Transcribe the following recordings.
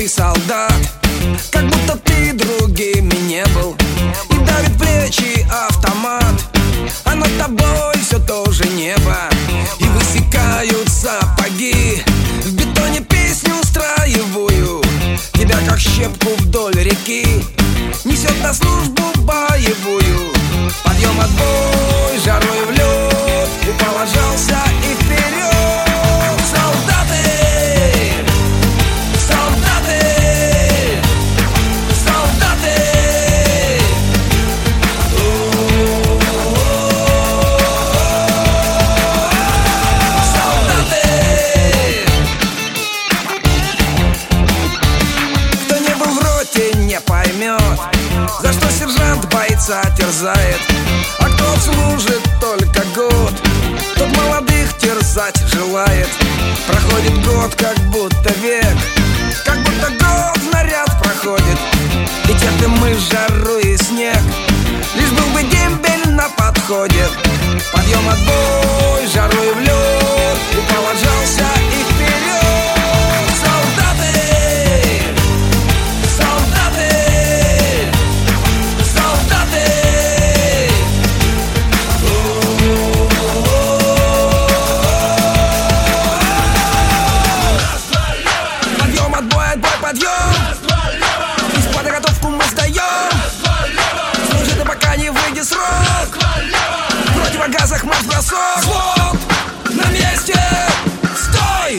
ты солдат, как будто ты другими не был. И давит плечи автомат, а над тобой все тоже небо. И высекают сапоги, в бетоне песню строевую. Тебя как щепку вдоль реки несет на службу боевую. Подъем, отбой, жарой в лед, упал, ложался и вперед. Солдаты, солдаты, солдаты. Солдаты. Кто не был в роте, не поймет, за что сержант бойца терзает. А кто служит только год, тот молодых терзать желает. Проходит год, как будто век, как будто год наряд проходит. И терпим мы жару и снег, лишь был бы дембель на подходе. Подъем, отбой, жарой в лед, упал, ложался и вперед. Солдаты, солдаты, солдаты. Подъем, отбой, отбой, подъем. Из подготовку мы сдаем. Служи ты, пока не выйдет срок. В противогазах марш-бросок. Взвод, на месте, стой!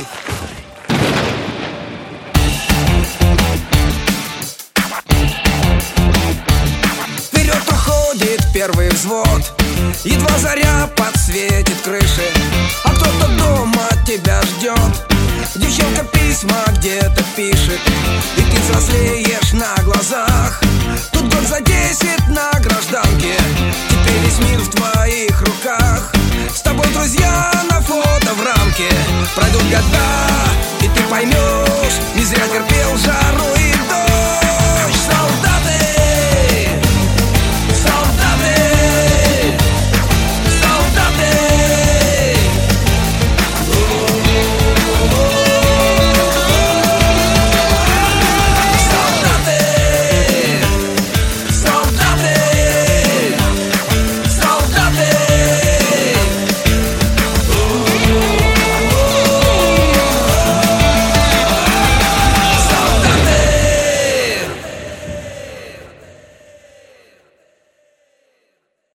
Вперед уходит первый взвод, едва заря подсветит крыши, а кто-то дома тебя ждет. Девчонка письма где-то пишет, и ты взрослеешь на глазах. Тут год за 10 на гражданке, теперь весь мир в твоих